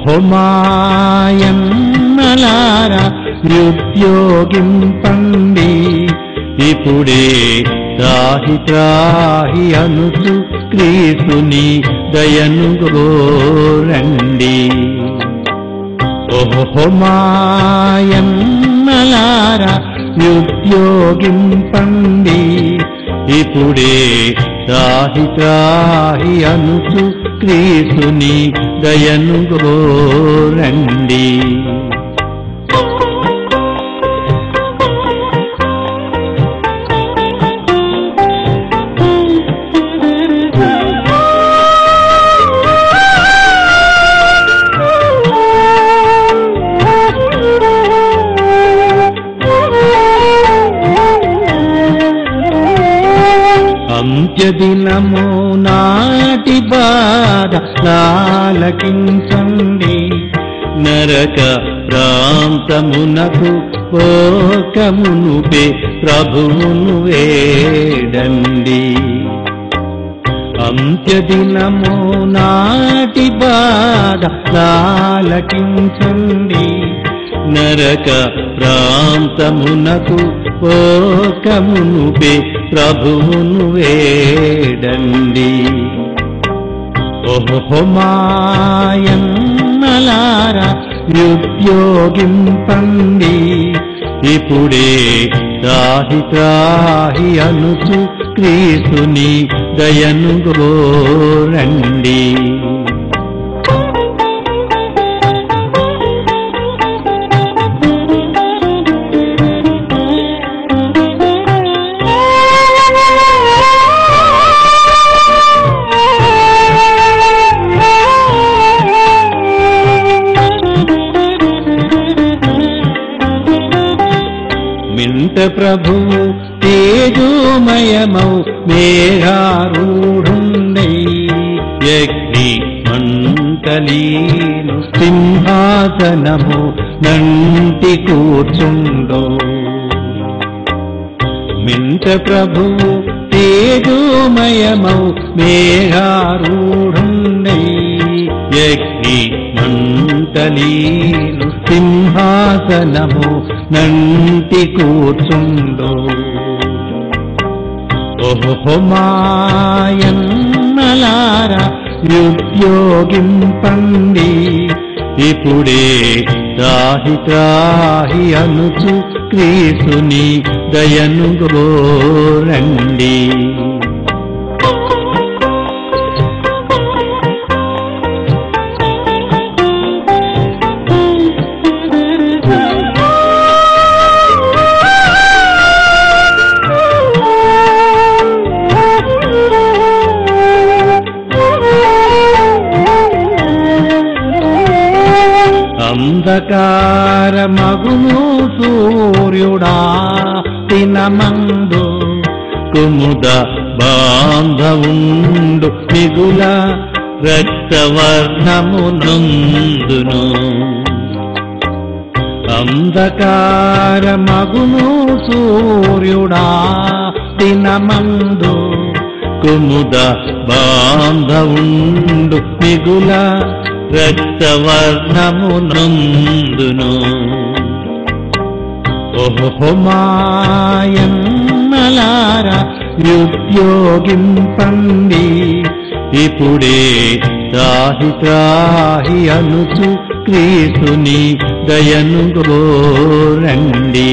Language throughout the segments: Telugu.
మాయన్నలారా నిరుద్యోగింపండి, ఇప్పుడే త్రాహి త్రాహి అనుచు క్రీస్తుని దయను గోరండి. మాయన్నలారా నిరుద్యోగింపండి, ఇప్పుడే త్రాహి త్రాహి అనుచు క్రీస్తుని దయను గోరండి. అంత్యదినము నాటి బాధ లాలకించండి, నరక ప్రాంతమునకు పోకమునుపే ప్రభువును వేడండి. అంత్యదినము నాటి బాధ లాలకించండి, నరక ప్రాంతమునకు పోకమునుపే ప్రభువును వేడండి. మాయన్నలారా నిరుద్యోగింపండి, ఇప్పుడే త్రాహి త్రాహి అనుచు క్రీస్తుని దయను గోరండి. మింట ప్రభువు తేజోమయమౌ మేఘారూఢుండై, యజ్ఞి మంటలీను సింహాసనము నంటి కూర్చుండో. మింట ప్రభువు తేజోమయమౌ మేఘారూఢుండై, యజ్ఞి మంటలీను సింహాసనము నంటి కూర్చుండో. మాయన్నలారా నిరుద్యోగింపండి, ఇప్పుడే త్రాహి త్రాహి అనుచు క్రీస్తుని దయను గోరండి. అంధకారమగును సూర్యుడా దినమందు, కుముద బాంధవుండు మిగుల రక్తవర్ణమునందును. అంధకారమగును సూర్యుడా దినమందు, కుముద బాంధవుండు మిగుల రక్తవర్ణమునందును. మాయన్నలారా నిరుద్యోగింపండి, ఇప్పుడే త్రాహి త్రాహి అనుచు క్రీస్తుని దయను గోరండి.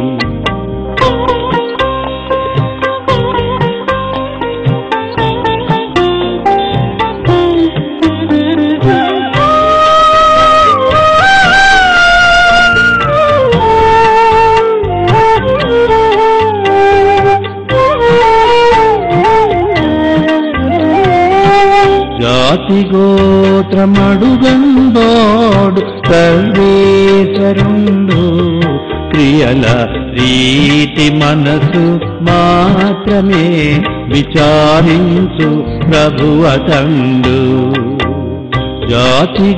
జాతి గోత్రమడుగందోడు సర్వేశ్వరుండు, క్రియల రీతి మనసు మాత్రమే విచారించు ప్రభువతండు. జాతి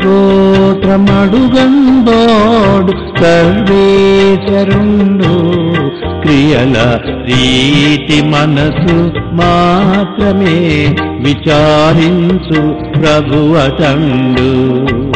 గోత్రమడుగందోడు సర్వేశ్వరుండు, క్రియల రీతి మనసు మాత్రమే విచారించు ప్రభువతండు.